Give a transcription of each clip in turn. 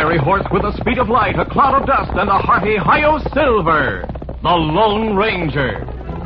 fiery horse with the speed of light, a cloud of dust, and a hearty Hi-Yo Silver, the Lone Ranger.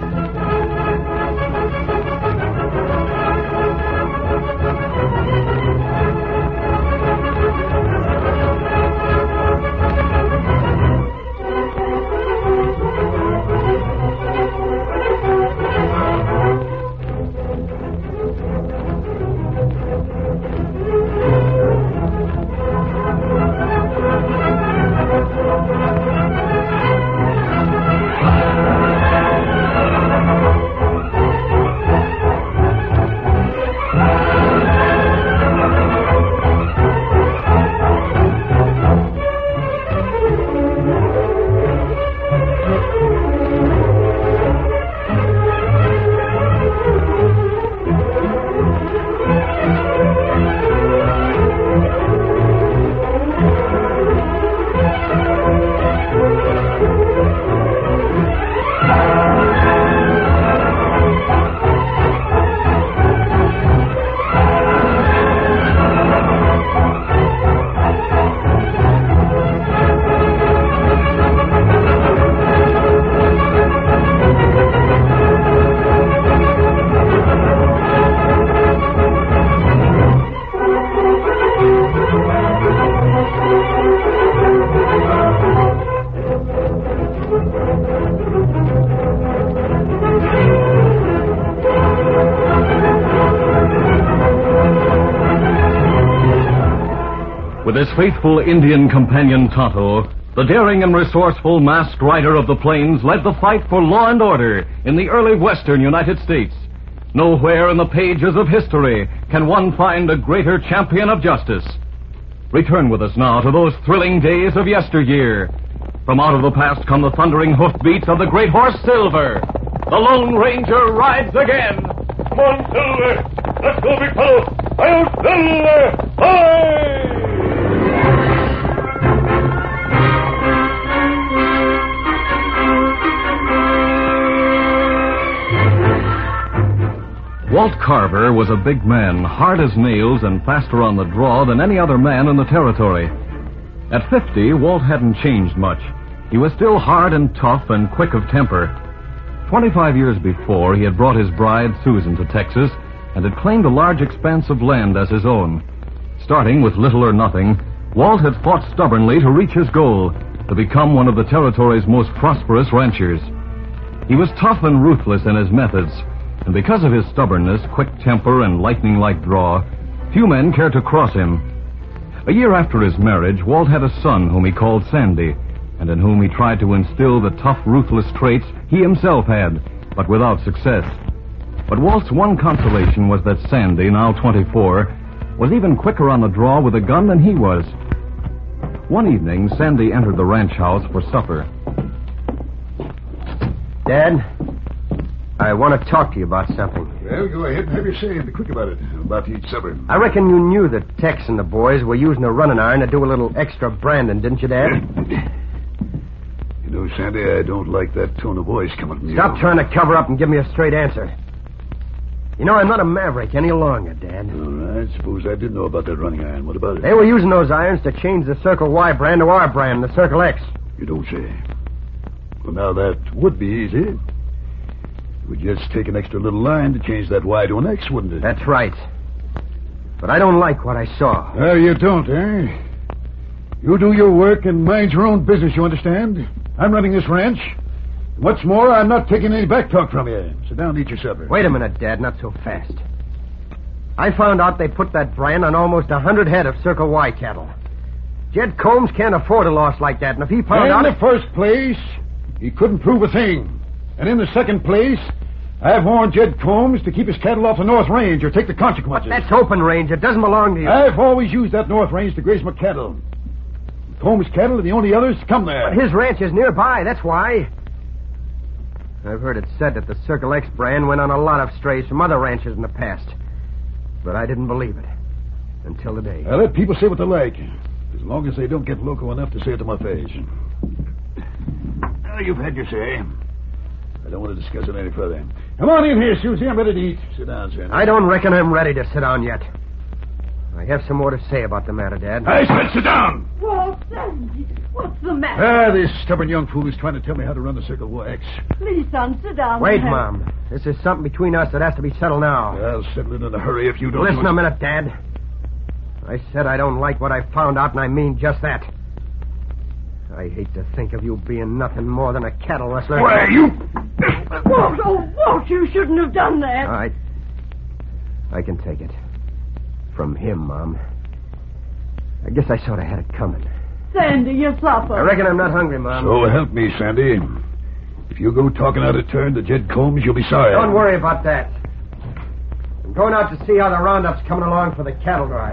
With his faithful Indian companion Tonto, the daring and resourceful masked rider of the plains led the fight for law and order in the early western United States. Nowhere in the pages of history can one find a greater champion of justice. Return with us now to those thrilling days of yesteryear. From out of the past come the thundering hoofbeats of the great horse Silver. The Lone Ranger rides again. Come on, Silver. Let's go, big fellow. Hi-Yo Silver! Hi! Walt Carver was a big man, hard as nails and faster on the draw than any other man in the territory. At 50, Walt hadn't changed much. He was still hard and tough and quick of temper. 25 years before, he had brought his bride, Susan, to Texas and had claimed a large expanse of land as his own. Starting with little or nothing, Walt had fought stubbornly to reach his goal, to become one of the territory's most prosperous ranchers. He was tough and ruthless in his methods, and because of his stubbornness, quick temper, and lightning-like draw, few men cared to cross him. A year after his marriage, Walt had a son whom he called Sandy, and in whom he tried to instill the tough, ruthless traits he himself had, but without success. But Walt's one consolation was that Sandy, now 24, was even quicker on the draw with a gun than he was. One evening, Sandy entered the ranch house for supper. Dad, I want to talk to you about something. Well, go ahead and have your say and be quick about it. I'm about to eat supper. I reckon you knew that Tex and the boys were using a running iron to do a little extra branding, didn't you, Dad? You know, Sandy, I don't like that tone of voice coming from you. Stop trying to cover up and give me a straight answer. You know, I'm not a maverick any longer, Dad. All right, suppose I did know about that running iron. What about it? They were using those irons to change the Circle Y brand to our brand, the Circle X. You don't say. Well, now that would be easy. It would just take an extra little line to change that Y to an X, wouldn't it? That's right. But I don't like what I saw. Well, you don't, eh? You do your work and mind your own business, you understand? I'm running this ranch. What's more, I'm not taking any back talk from you. Sit down and eat your supper. Wait a minute, Dad, not so fast. I found out they put that brand on almost 100 head of Circle Y cattle. Jed Combs can't afford a loss like that, and if he found out... In the first place, he couldn't prove a thing. And in the second place, I've warned Jed Combs to keep his cattle off the North Range or take the consequences. But that's open range. It doesn't belong to you. I've always used that North Range to graze my cattle. Combs' cattle are the only others to come there. But his ranch is nearby, that's why. I've heard it said that the Circle X brand went on a lot of strays from other ranches in the past. But I didn't believe it. Until today. I let people say what they like. As long as they don't get loco enough to say it to my face. Now, you've had your say. I don't want to discuss it any further. Come on in here, Susie. I'm ready to eat. Sit down, Sandy. I don't reckon I'm ready to sit down yet. I have some more to say about the matter, Dad. I said sit down! Walt! Sandy, what's the matter? This stubborn young fool is trying to tell me how to run the Circle Wax. Please, son, sit down. Wait, Mom. This is something between us that has to be settled now. I'll settle it in a hurry if you don't... Listen a minute, Dad. I said I don't like what I found out, and I mean just that. I hate to think of you being nothing more than a cattle rustler. Why, you... Walt, oh, Walt, you shouldn't have done that. All right. I can take it. From him, Mom. I guess I sort of had it coming. Sandy, your supper. I reckon I'm not hungry, Mom. So help me, Sandy. If you go talking out of turn to Jed Combs, you'll be sorry. Don't worry about that. I'm going out to see how the roundup's coming along for the cattle drive.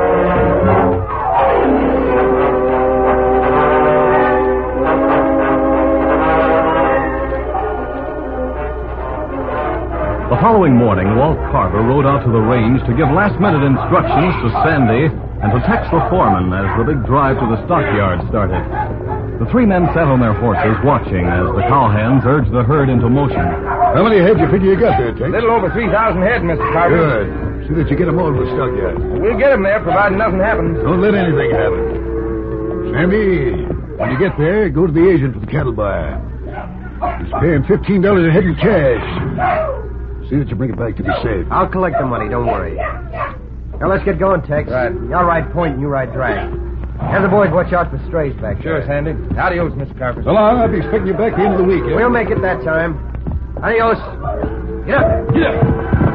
The following morning, Walt Carver rode out to the range to give last-minute instructions to Sandy and to text the foreman as the big drive to the stockyard started. The three men sat on their horses watching as the cowhands urged the herd into motion. How many head do you figure you got there, Tex? A little over 3,000 head, Mr. Carter. Good. See that you get them all to the stockyard. We'll get them there, providing nothing happens. Don't let anything happen. Sandy, when you get there, go to the agent for the cattle buyer. He's paying $15 a head in cash. See that you bring it back to be safe. I'll collect the money, don't worry. Now, let's get going, Tex. Right. I'll ride point and you ride drag. Have the boys watch out for strays back Sure, there. Sandy. Adios, Mr. Carver. So long. I'll be expecting you back at the end of the week. Eh? We'll make it that time. Adios. Get up. Get up.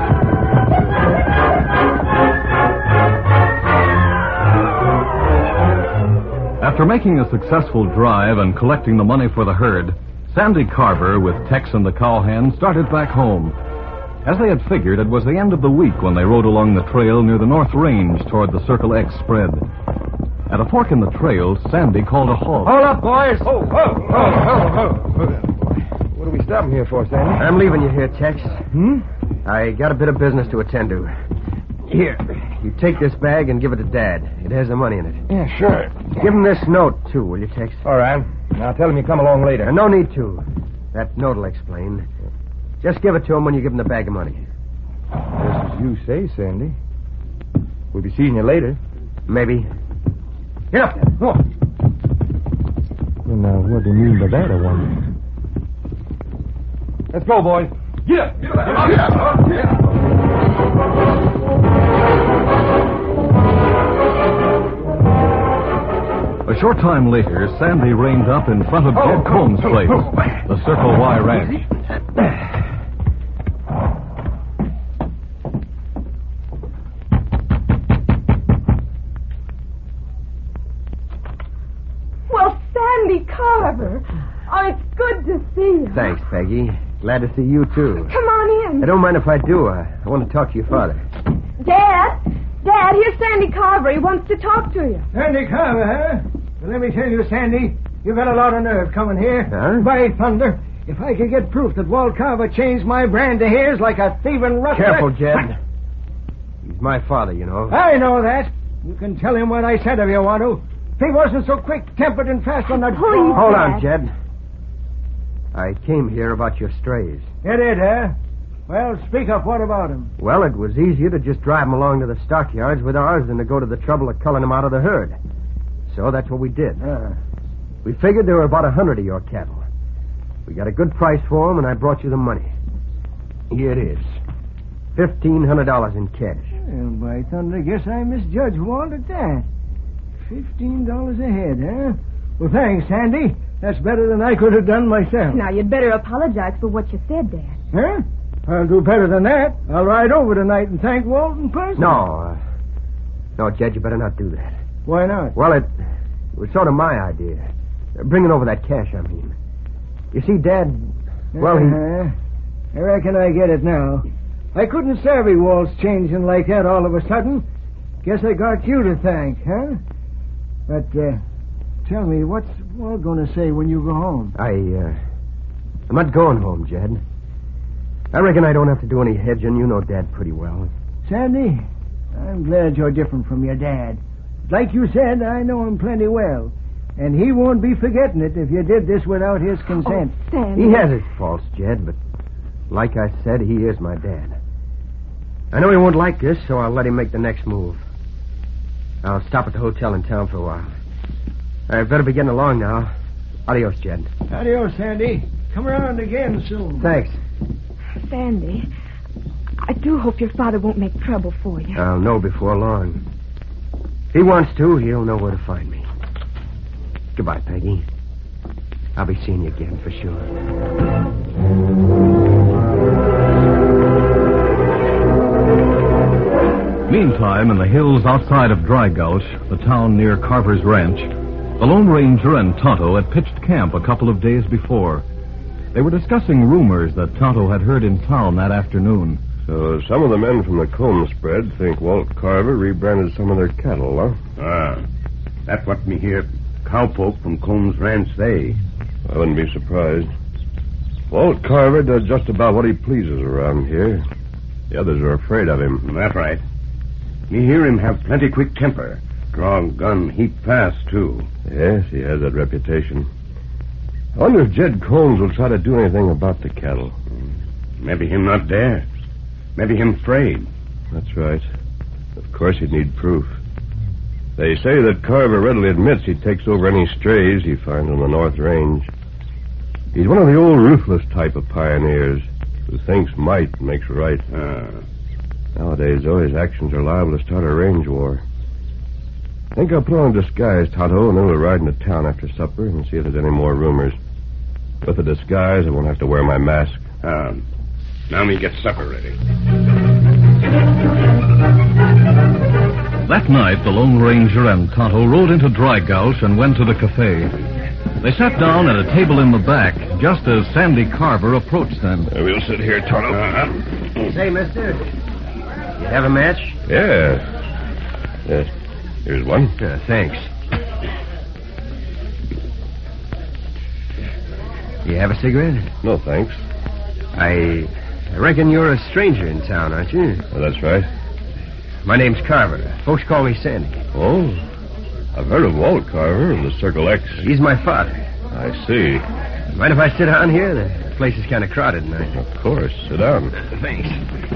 After making a successful drive and collecting the money for the herd, Sandy Carver, with Tex and the cowhands, started back home. As they had figured, it was the end of the week when they rode along the trail near the North Range toward the Circle X spread. At a fork in the trail, Sandy called a halt. Hold up, boys. What are we stopping here for, Sandy? I'm leaving you here, Tex. I got a bit of business to attend to. Here, you take this bag and give it to Dad. It has the money in it. Yeah, sure. Give him this note, too, will you, Tex? All right. Now tell him you come along later. No need to. That note will explain. Just give it to him when you give him the bag of money. Just as you say, Sandy. We'll be seeing you later. Maybe. Get up there. Go on. Well, now, what do you mean by that, I wonder? Let's go, boys. Get up. Get up. Get up. Get up. A short time later, Sandy reined up in front of Jed Combs' place, the Circle Y Ranch. Well, Sandy Carver. Oh, it's good to see you. Thanks, Peggy. Glad to see you, too. Come on in. I don't mind if I do. I want to talk to your father. Dad, here's Sandy Carver. He wants to talk to you. Sandy Carver, huh? Well, let me tell you, Sandy, you got a lot of nerve coming here. Huh? By thunder, if I could get proof that Walt Carver changed my brand to his like a thieving rustler... Careful, Jed. He's my father, you know. I know that. You can tell him what I said if you want to. If he wasn't so quick-tempered and fast on the draw... Hold on, Jed. I came here about your strays. You did, huh? Well, speak up. What about him? Well, it was easier to just drive them along to the stockyards with ours than to go to the trouble of culling them out of the herd. So that's what we did. We figured there were about 100 of your cattle. We got a good price for them, and I brought you the money. Here it is. $1,500 in cash. Well, by thunder, guess I misjudged Walt at that. $15 a head, huh? Well, thanks, Sandy. That's better than I could have done myself. Now, you'd better apologize for what you said, Dad. Huh? I'll do better than that. I'll ride over tonight and thank Walt in person. No, Jed, you better not do that. Why not? Well, it was sort of my idea. Bringing over that cash, I mean. You see, Dad, well, I reckon I get it now. I couldn't savvy Walt's changing like that all of a sudden. Guess I got you to thank, huh? But, tell me, what's Walt going to say when you go home? I'm not going home, Jed. I reckon I don't have to do any hedging. You know Dad pretty well. Sandy, I'm glad you're different from your dad. Like you said, I know him plenty well. And he won't be forgetting it if you did this without his consent. Oh, Sandy. He has his faults, Jed, but like I said, he is my dad. I know he won't like this, so I'll let him make the next move. I'll stop at the hotel in town for a while. I better be getting along now. Adios, Jed. Adios, Sandy. Come around again soon. Thanks. Sandy, I do hope your father won't make trouble for you. I'll know before long. If he wants to, he'll know where to find me. Goodbye, Peggy. I'll be seeing you again for sure. Meantime, in the hills outside of Dry Gulch, the town near Carver's Ranch, the Lone Ranger and Tonto had pitched camp a couple of days before. They were discussing rumors that Tonto had heard in town that afternoon. So some of the men from the Combs spread think Walt Carver rebranded some of their cattle, huh? That's what me hear cowpoke from Combs Ranch say. I wouldn't be surprised. Walt Carver does just about what he pleases around here. The others are afraid of him. That's right. Me hear him have plenty quick temper. Draw gun heap fast, too. Yes, he has that reputation. I wonder if Jed Combs will try to do anything about the cattle. Maybe him not dare. Maybe him afraid. That's right. Of course he'd need proof. They say that Carver readily admits he takes over any strays he finds on the North Range. He's one of the old ruthless type of pioneers who thinks might makes right. Nowadays, though, his actions are liable to start a range war. I think I'll put on a disguise, Tonto, and then we'll ride into town after supper and see if there's any more rumors. With the disguise, I won't have to wear my mask. Now me get supper ready. That night, the Lone Ranger and Tonto rode into Dry Gulch and went to the cafe. They sat down at a table in the back, just as Sandy Carver approached them. We'll sit here, Tonto. Say, mister, you have a match? Yes. Here's one. Thanks. You have a cigarette? No, thanks. I reckon you're a stranger in town, aren't you? That's right. My name's Carver. Folks call me Sandy. Oh, I've heard of Walt Carver of the Circle X. He's my father. I see. Mind if I sit down here? The place is kind of crowded tonight. Of course. Sit down. Thanks.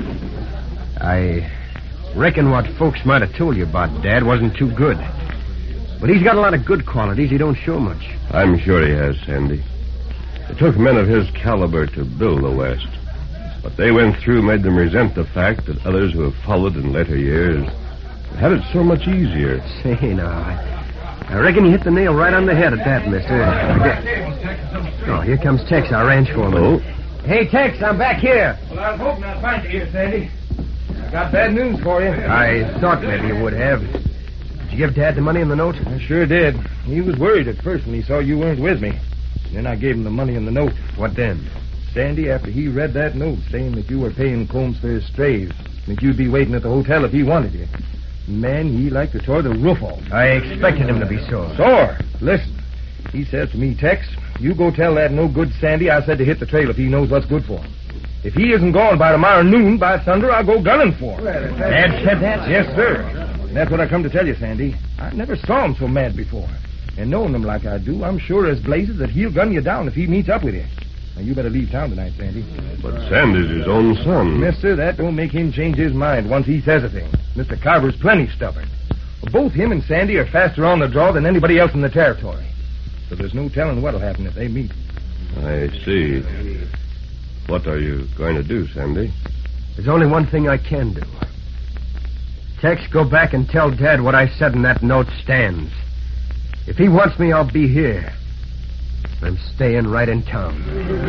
I reckon what folks might have told you about Dad wasn't too good. But he's got a lot of good qualities he don't show much. I'm sure he has, Sandy. It took men of his caliber to build the West. What they went through made them resent the fact that others who have followed in later years had it so much easier. Say, now, I reckon you hit the nail right on the head at that, mister. Oh, here comes Tex, our ranch foreman. Oh? Hey, Tex, I'm back here. Well, I was hoping I'd find you here, Sandy. I got bad news for you. I thought maybe you would have. Did you give Dad the money in the note? I sure did. He was worried at first when he saw you weren't with me. Then I gave him the money in the note. What then? Sandy, after he read that note saying that you were paying Combs for his strays, that you'd be waiting at the hotel if he wanted you. Man, he like to tore the roof off. I expected him to be sore. Sore? Listen. He says to me, Tex, you go tell that no good Sandy I said to hit the trail if he knows what's good for him. If he isn't gone by tomorrow noon, by thunder, I'll go gunning for him. Dad said that? Yes, sir. And that's what I come to tell you, Sandy. I never saw him so mad before. And knowing him like I do, I'm sure as blazes that he'll gun you down if he meets up with you. Now, you better leave town tonight, Sandy. But Sandy's his own son. Mister, that don't make him change his mind once he says a thing. Mr. Carver's plenty stubborn. Both him and Sandy are faster on the draw than anybody else in the territory. So there's no telling what'll happen if they meet. I see. What are you going to do, Sandy? There's only one thing I can do. Tex, go back and tell Dad what I said in that note stands. If he wants me, I'll be here. I'm staying right in town.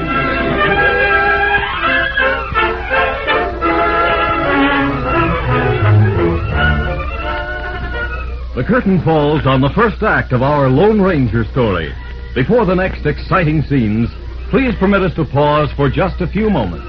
The curtain falls on the first act of our Lone Ranger story. Before the next exciting scenes, please permit us to pause for just a few moments.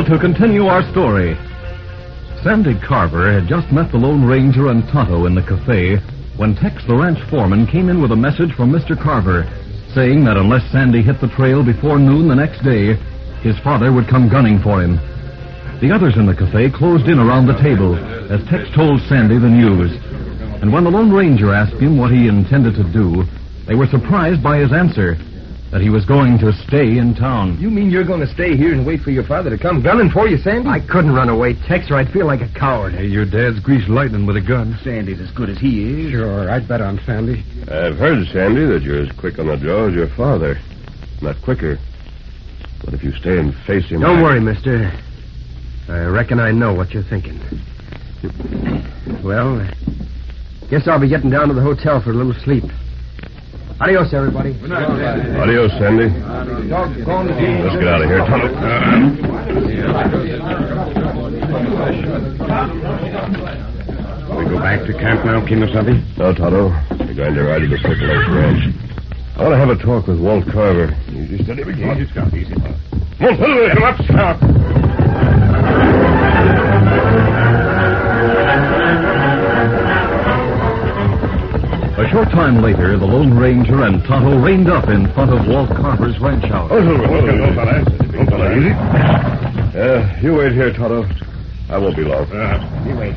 now to continue our story. Sandy Carver had just met the Lone Ranger and Tonto in the cafe when Tex, the ranch foreman, came in with a message from Mr. Carver saying that unless Sandy hit the trail before noon the next day, his father would come gunning for him. The others in the cafe closed in around the table as Tex told Sandy the news. And when the Lone Ranger asked him what he intended to do, they were surprised by his answer, that he was going to stay in town. You mean you're going to stay here and wait for your father to come gunning for you, Sandy? I couldn't run away, Tex, or I'd feel like a coward. Hey, your dad's greased lightning with a gun. Sandy's as good as he is. Sure, I'd bet on Sandy. I've heard, Sandy, that you're as quick on the draw as your father. Not quicker. But if you stay and face him... Don't worry, mister. I reckon I know what you're thinking. Well, guess I'll be getting down to the hotel for a little sleep. Adios, everybody. Adios, Sandy. Let's get out of here, Tonto. We go back to camp now, Kimasabi? No, Tonto. We're going to ride to the Circle Lakes Ranch. I want to have a talk with Walt Carver. Easy, steady, easy, Scout, easy. Come up, Scout. A short time later, the Lone Ranger and Tonto reined up in front of Walt Carver's ranch house. Easy. You wait here, Tonto. I won't be long. You wait.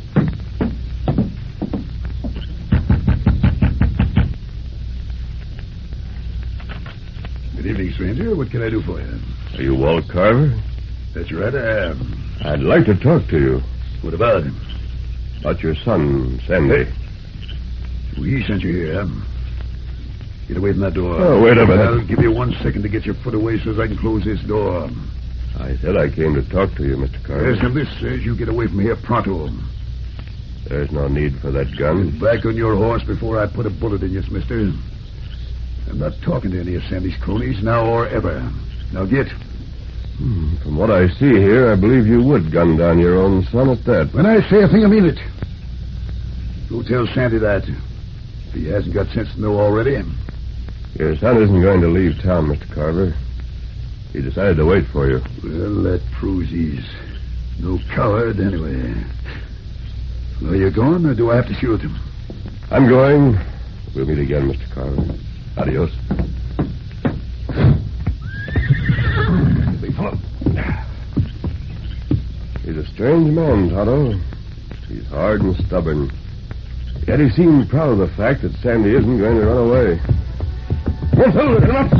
Good evening, stranger. What can I do for you? Are you Walt Carver? That's right, I am. I'd like to talk to you. What about him? About your son, Sandy. We sent you here. Get away from that door. Oh, wait a minute. I'll give you 1 second to get your foot away so as I can close this door. I said I came to talk to you, Mr. Carver. Yes, and this says you get away from here pronto. There's no need for that gun. Get back on your horse before I put a bullet in you, mister. I'm not talking to any of Sandy's cronies now or ever. Now get. From what I see here, I believe you would gun down your own son at that. When I say a thing, I mean it. Go tell Sandy that. If he hasn't got sense to know already. Your son isn't going to leave town, Mr. Carver. He decided to wait for you. Well, that proves he's no coward anyway. Are you going, or do I have to shoot him? I'm going. We'll meet again, Mr. Carver. Adios. Big fellow. He's a strange man, Tonto. He's hard and stubborn. Yet he seemed proud of the fact that Sandy isn't going to run away. Come up.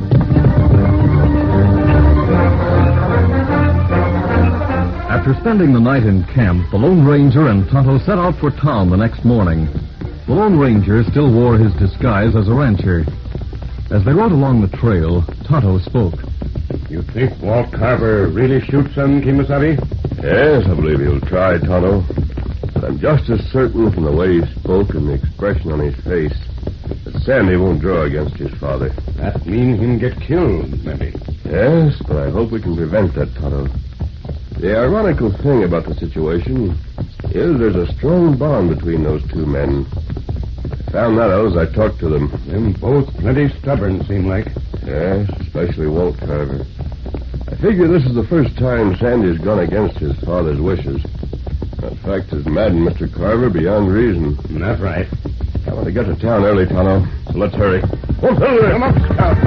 After spending the night in camp, the Lone Ranger and Tonto set out for town the next morning. The Lone Ranger still wore his disguise as a rancher. As they rode along the trail, Tonto spoke. You think Walt Carver really shoots them, Kimasabi? Yes, I believe he'll try, Tonto. But I'm just as certain from the way he spoke and the expression on his face that Sandy won't draw against his father. That means him get killed, maybe. Yes, but I hope we can prevent that, Tonto. The ironical thing about the situation is there's a strong bond between those two men. I found that out as I talked to them. Them both plenty stubborn, seem like. Yes, especially Walt Carver. I figure this is the first time Sandy's gone against his father's wishes. That fact has maddened Mr. Carver beyond reason. That's right. I want to get to town early, Tonto, so let's hurry. Come up, Scout.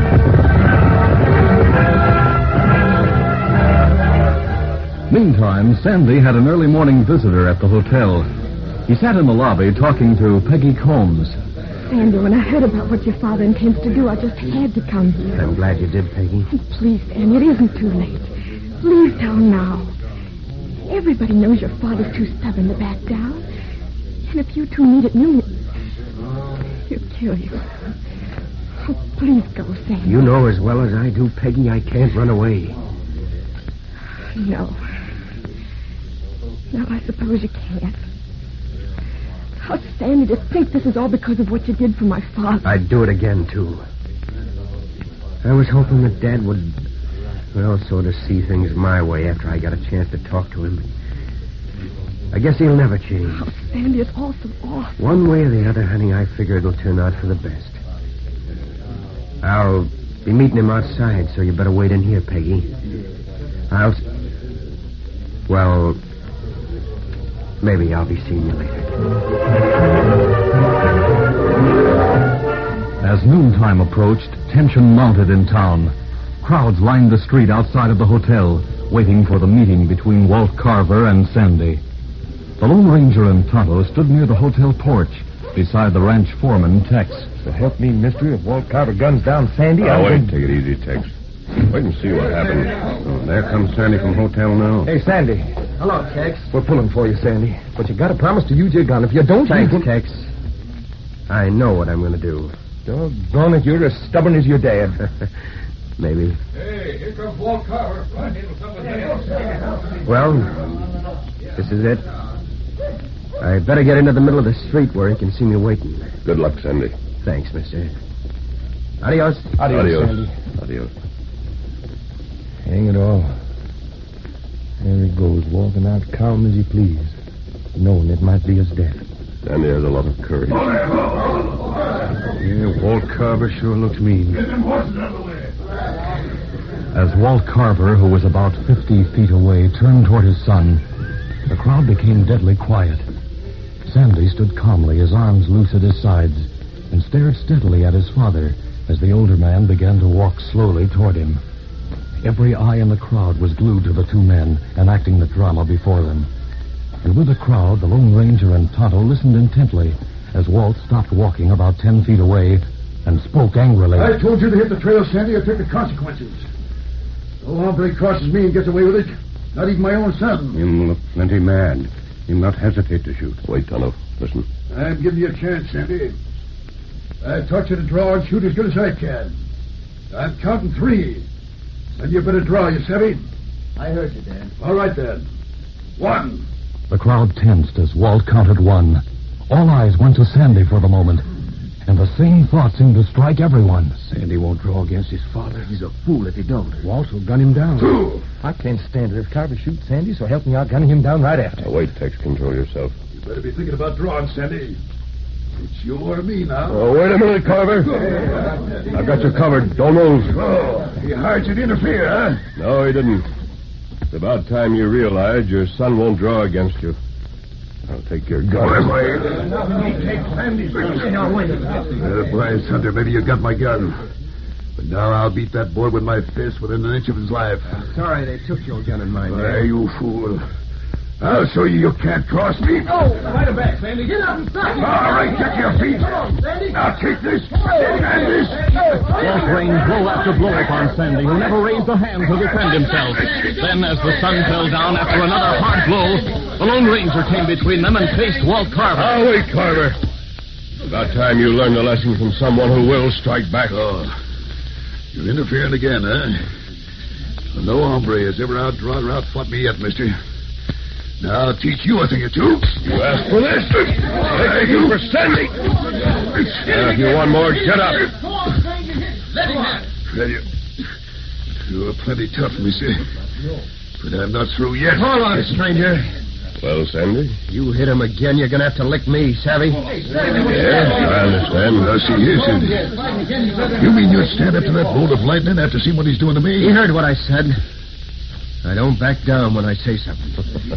Meantime, Sandy had an early morning visitor at the hotel. He sat in the lobby talking to Peggy Combs. Sandy, when I heard about what your father intends to do, I just had to come here. I'm glad you did, Peggy. Please, Sandy, it isn't too late. Leave town now. Everybody knows your father's too stubborn to back down. And if you two meet at noon, he'll kill you. Oh, please go, Sandy. You know as well as I do, Peggy, I can't run away. No. No, I suppose you can't. How, Sandy, to think this is all because of what you did for my father. I'd do it again, too. I was hoping that Dad would, well, sort of see things my way after I got a chance to talk to him. I guess he'll never change. Oh, Sandy, it's all so awful. One way or the other, honey, I figure it'll turn out for the best. I'll be meeting him outside, so you better wait in here, Peggy. Well, maybe I'll be seeing you later. As noontime approached, tension mounted in town. Crowds lined the street outside of the hotel, waiting for the meeting between Walt Carver and Sandy. The Lone Ranger and Tonto stood near the hotel porch, beside the ranch foreman, Tex. So help me, mister, if Walt Carver guns down Sandy, Now, wait. Take it easy, Tex. Wait and see what happens. Oh, there comes Sandy from hotel now. Hey, Sandy. Hello, Tex. We're pulling for you, Sandy. But you gotta promise to use your gun. If you don't, Thanks, you... Tex. I know what I'm going to do. Doggone it, you're as stubborn as your dad. Maybe. Hey, here comes Walt Carver. Well, this is it. I'd better get into the middle of the street where he can see me waiting. Good luck, Sandy. Thanks, mister. Adios. Adios, Sandy. Adios. Hang it all. There he goes, walking out calm as he please, knowing it might be his death. Sandy has a lot of courage. Yeah, Walt Carver sure looks mean. As Walt Carver, who was about 50 feet away, turned toward his son, the crowd became deadly quiet. Sandy stood calmly, his arms loose at his sides, and stared steadily at his father as the older man began to walk slowly toward him. Every eye in the crowd was glued to the two men enacting the drama before them. And with the crowd, the Lone Ranger and Tonto listened intently as Walt stopped walking about 10 feet away and spoke angrily. I told you to hit the trail, Sandy. I took the consequences. No hombre crosses me and gets away with it. Not even my own son. Him look plenty mad. Him not hesitate to shoot. Wait, Tonto. Listen. I'm giving you a chance, Sandy. I taught you to draw and shoot as good as I can. I'm counting 3. Then you better draw, you savvy? I heard you, Dad. All right, then. 1. The crowd tensed as Walt counted 1. All eyes went to Sandy for the moment, and the same thought seemed to strike everyone. Sandy won't draw against his father. He's a fool if he don't. Walt will gun him down. 2. I can't stand it if Carver shoots Sandy, so help me out gunning him down right after. Now, wait, Tex. Control yourself. You better be thinking about drawing, Sandy. It's you or me now. Oh, wait a minute, Carver. I've got you covered. Don't move. Oh, he hired you to interfere, huh? No, he didn't. It's about time you realized your son won't draw against you. I'll take your gun. Bryce Hunter, maybe you got my gun. But now I'll beat that boy with my fist within an inch of his life. Sorry they took your gun and mine. Why, you fool. I'll show you can't cross me. Oh, fight him back, Sandy. Get up and stop him. All right, get to your feet. Now take this. And this. Walt rained blow after blow upon Sandy, who never raised a hand to defend himself. Then, as the sun fell down after another hard blow, the Lone Ranger came between them and faced Walt Carver. Oh, wait, Carver. About time you learned a lesson from someone who will strike back. Oh, you're interfering again, huh? Well, no hombre has ever outdrawn or outfought me yet, mister. Now I'll teach you a thing or two. You asked for this. Take you for Sandy. If you want more, get up. Let him have it. Well, you're plenty tough, mister. But I'm not through yet. Hold on, stranger. Well, Sandy? You hit him again, you're going to have to lick me, savvy? Yeah, I understand. Now, see here, Sandy. You mean you'd stand up to that bolt of lightning after seeing what he's doing to me? He heard what I said. I don't back down when I say something.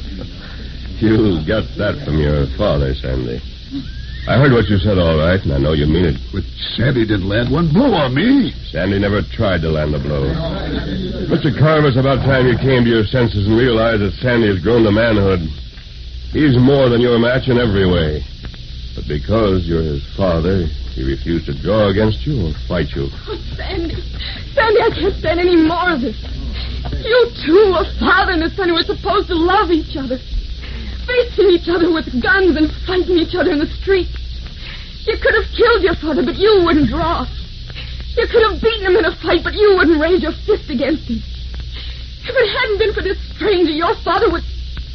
You got that from your father, Sandy. I heard what you said, all right, and I know you mean it. But Sandy didn't land one blow on me. Sandy never tried to land a blow. Mr. Carver, it's about time you came to your senses and realized that Sandy has grown to manhood. He's more than your match in every way. But because you're his father, he refused to draw against you or fight you. Oh, Sandy. Sandy, I can't stand any more of this. You two, a father and a son who are supposed to love each other. Facing each other with guns and fighting each other in the street. You could have killed your father, but you wouldn't draw. You could have beaten him in a fight, but you wouldn't raise your fist against him. If it hadn't been for this stranger, your father would...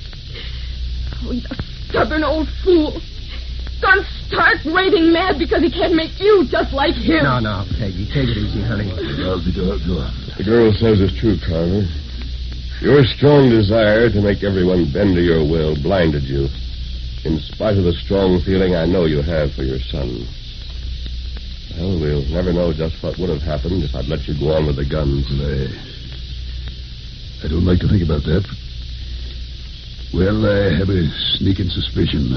Oh, he's a stubborn old fool. Gone stark raving mad because he can't make you just like him. No, Peggy, take it easy, honey. The girl says it's true, Carver. Your strong desire to make everyone bend to your will blinded you, in spite of the strong feeling I know you have for your son. Well, we'll never know just what would have happened if I'd let you go on with the guns. I don't like to think about that. Well, I have a sneaking suspicion.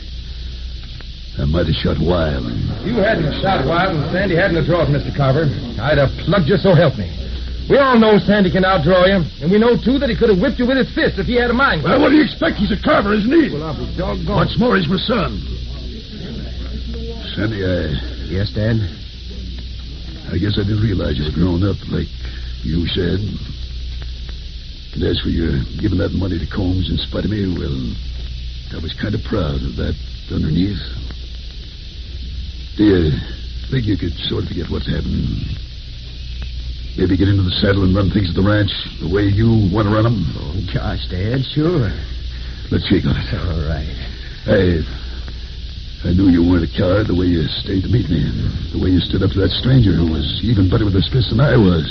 I might have shot Wild. You hadn't shot Wild and Sandy hadn't have drawn, Mr. Carver. I'd have plugged you, so help me. We all know Sandy can outdraw you, and we know, too, that he could have whipped you with his fist if he had a mind. Well, what do you expect? He's a Carver, isn't he? Well, I'll be doggone. What's more, he's my son. Sandy, Yes, Dad? I guess I didn't realize you were grown up, like you said. And as for your giving that money to Combs in spite of me, well, I was kind of proud of that underneath. Do you think you could sort of forget what's happened? Maybe get into the saddle and run things at the ranch the way you want to run them? Oh, gosh, Dad, sure. Let's shake on it. All right. I knew you weren't a coward the way you stayed to meet me and the way you stood up to that stranger who was even better with his fists than I was.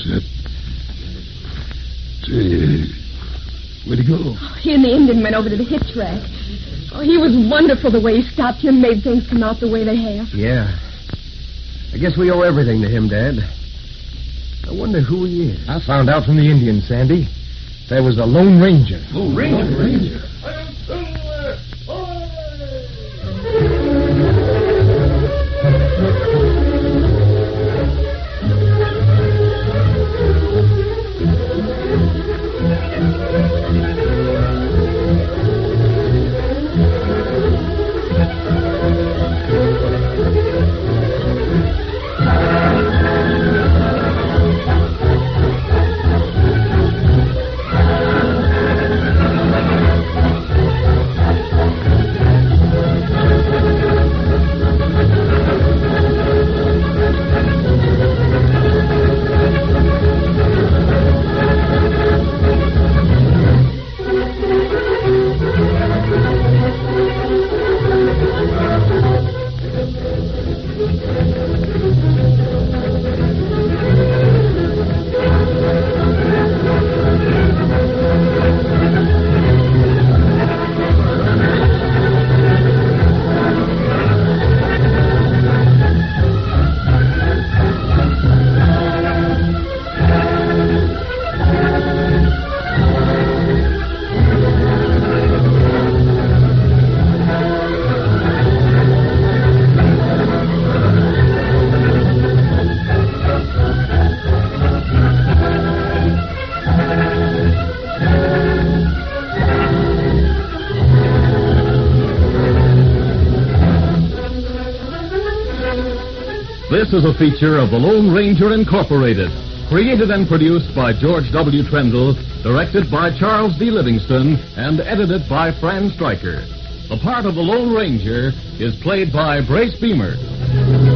Where'd he go? He and the Indian went over to the hitch rack. Oh, he was wonderful the way he stopped you and made things come out the way they have. Yeah. I guess we owe everything to him, Dad. I wonder who he is. I found out from the Indians, Sandy. There was a Lone Ranger. Oh, Ranger. This is a feature of the Lone Ranger Incorporated, created and produced by George W. Trendle, directed by Charles D. Livingston, and edited by Fran Stryker. The part of the Lone Ranger is played by Brace Beamer.